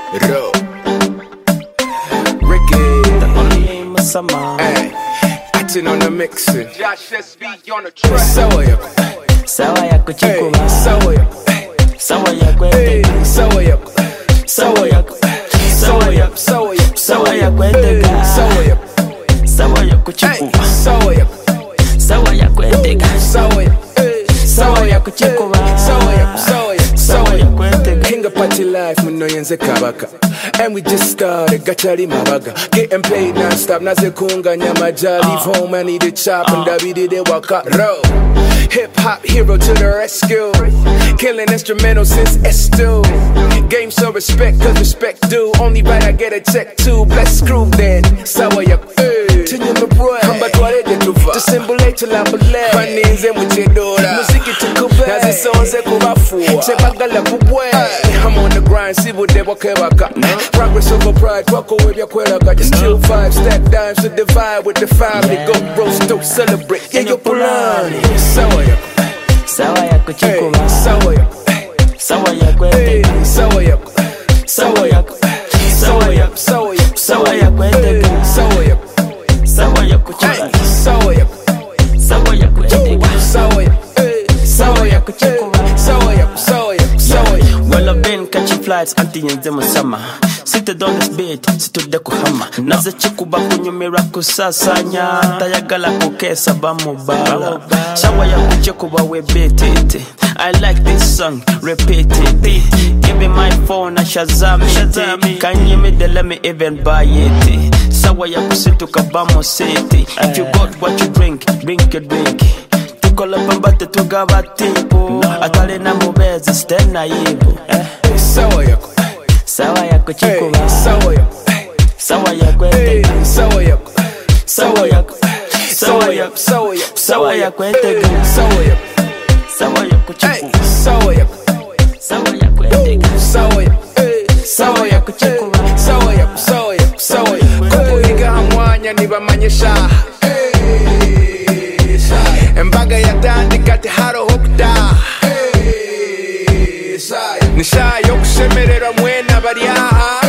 Ro Ricky, the only name of summer. hey, acting on the mixing. Josh SB on the track. Sawa ya, Sawa ya hey, kuchukua, sawa ya, sawa ya hey, kwetega, sawa ya, sawa ya, sawa ya, sawa ya, sawa ya kwetega, sawa ya, sawa ya hey, kuchukua, sawa ya, sawa ya kwetega, sawa ya, hey, sawa ya kuchukua, sawa ya, sawa ya, sawa ya kwetega. King of party life, muno yenze kabaka. And we just started, gachari mabaga. Getting paid non-stop, naze kunga nyamaja. Leave home, I need a chop, and David de waka. Roll. Hip-hop hero to the rescue. Killing instrumental since S2. Game so respect, cause respect due. Only right I get a check too. Bless screw then. Sawa ya, Tinyo me bro. Kamba tware de tuva. To symbolize to la bole. Paninze muchedora. Muziki tukube. Nazi sonze kubafua. Chebagala kubwe. I'm on the grind, see what they walk back. Progress over pride, walk away your kwelaka. Just chill vibe, stack dimes to divide with the family. Go roast, don't celebrate. Yeah, you're pulani. Sawa ya, Sawa ya kuchukua, hey, sawa ya, sawa ya hey, kwetega, sawa ya, sawa ya, sawa ya, sawa ya, sawa ya kwetega, sawa ya, sawa ya hey, kuchukua, sawa ya, sawa ya kwetega, sawa ya, hey, sawa ya kuchukua, sawa ya, sawa ya, sawa ya. Well, I've been catching flights until yenze musama. Seated on this bed, situde kuhama. Naze chikuba kunyumira kusasanya. Tayagala kukesa bamubala. Shawa ya kuchikuba we betete. I like this song, repeat it. Give me my phone, I shazam it. Can you me the let me even buy it. Sawa ya kusitu kabamo city. If you got what you drink, drink your drink. Tukola pambate tugaba tipo. Atale na mubezi stena yibu. Sawa ya, Sawa ya kuchukua, hey, sawa ya, sawa ya hey, kwetega, sawa ya, sawa ya, sawa ya, sawa ya, sawa ya kwetega, sawa ya, sawa ya hey, kuchukua, sawa ya, sawa ya kwetega, sawa ya, hey, sawa ya kuchukua, sawa ya, sawa ya, sawa ya. Kuhiga hamwanya nibamanyisha. Embaga yatandika ati haro hokda. Nishayo kushemerera mwena bari aha.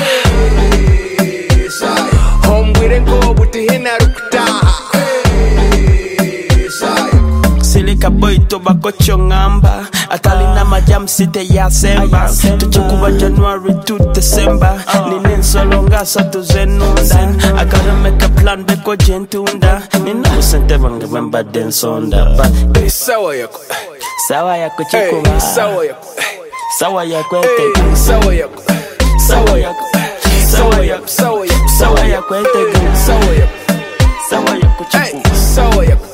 Hombwire ngo butihina rukutaha. Silika boy tobacco chongamba. Atali na majam site ya semba. Tuchukuba January to December. Nini solonga sa tuzenunda. I gotta make a plan beko jentunda. Nina usente bange wemba den sonda. But Sawa ya, sawa ya hey, kuchukua, sawa ya, sawa ya hey, kwetega, sawa ya, sawa ya, sawa ya, sawa ya, sawa ya kwetega, sawa ya, sawa ya hey, kuchukua, sawa ya.